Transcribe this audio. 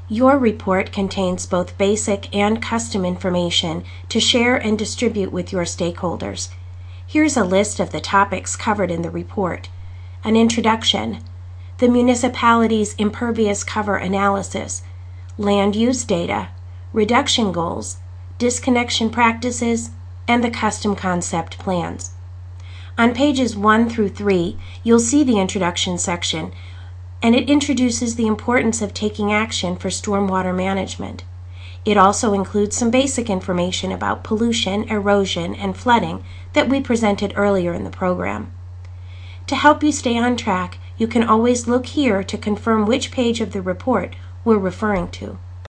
Your report contains both basic and custom information to share and distribute with your stakeholders. Here's a list of the topics covered in the report. An introduction, the municipality's impervious cover analysis, land use data, reduction goals, disconnection practices, and the custom concept plans. On pages 1 through 3, you'll see the introduction section, and it introduces the importance of taking action for stormwater management. It also includes some basic information about pollution, erosion, and flooding that we presented earlier in the program. To help you stay on track, you can always look here to confirm which page of the report we're referring to.